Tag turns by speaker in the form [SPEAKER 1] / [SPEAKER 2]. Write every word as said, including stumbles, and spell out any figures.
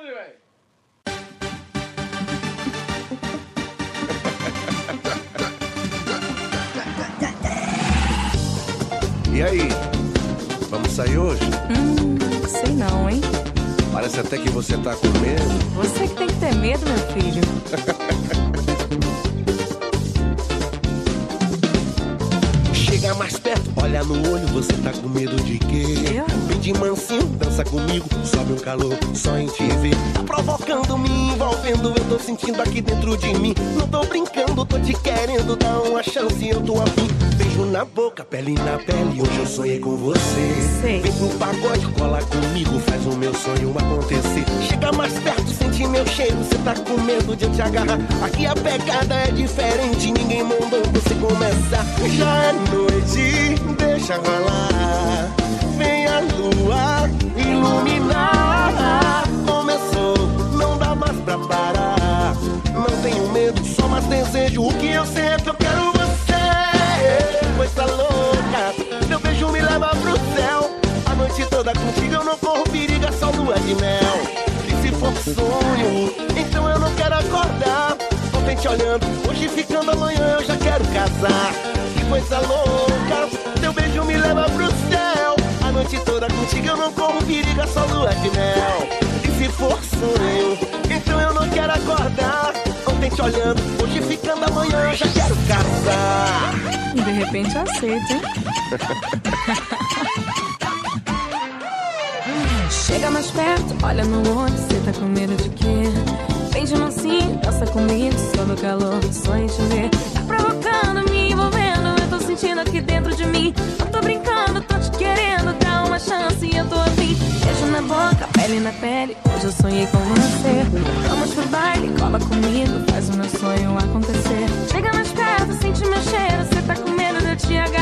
[SPEAKER 1] Mande, velho.
[SPEAKER 2] E aí? Vamos sair hoje?
[SPEAKER 3] Hum, sei não, hein?
[SPEAKER 2] Parece até que você tá com medo.
[SPEAKER 3] Você que tem que ter medo, meu filho.
[SPEAKER 2] Chega mais perto, olha no olho, você tá com medo de quê?
[SPEAKER 3] Eu?
[SPEAKER 2] Vem de mansinho, dança comigo, sobe um calor só em te ver. Tá provocando, me envolvendo, eu tô sentindo aqui dentro de mim. Não tô brincando, tô te querendo, dá uma chance, eu tô afim. Beijo na boca, pele na pele, hoje eu sonhei com você.
[SPEAKER 3] Sei.
[SPEAKER 2] Vem pro pagode, cola comigo, faz o meu sonho acontecer. Chega mais perto, sente meu cheiro, cê tá com medo de eu te agarrar. Aqui a pegada é diferente, ninguém mandou você começar. Já é noite, deixa rolar. Vem a lua iluminar. Começou, não dá mais pra parar. Não tenho medo, só mais desejo. O que eu sei é que eu quero você. Coisa louca, meu beijo me leva pro céu. A noite toda contigo eu não corro perigo, é só lua de mel. E se for sonho, então eu não quero acordar. Ontem te olhando, hoje ficando, amanhã eu já quero casar. Que coisa louca, teu beijo me leva pro céu. A noite toda contigo eu não corro perigo, é só lua de mel. E se for sonho, então eu não quero acordar. Ontem te olhando, hoje ficando, amanhã eu já quero casar.
[SPEAKER 3] De repente eu aceito, hein? Chega mais perto, olha no olho, cê tá com medo de quê? Vem de mansinho, dança comigo, sob o calor do sonho te ver. Tá provocando, me envolvendo, eu tô sentindo aqui dentro de mim. Não tô brincando, tô te querendo, dá uma chance e eu tô afim. Beijo na boca, pele na pele, hoje eu sonhei com você. Vamos pro baile, cola comigo, faz o meu sonho acontecer. Chega mais perto, sente meu cheiro, cê tá com medo de eu te agarrar.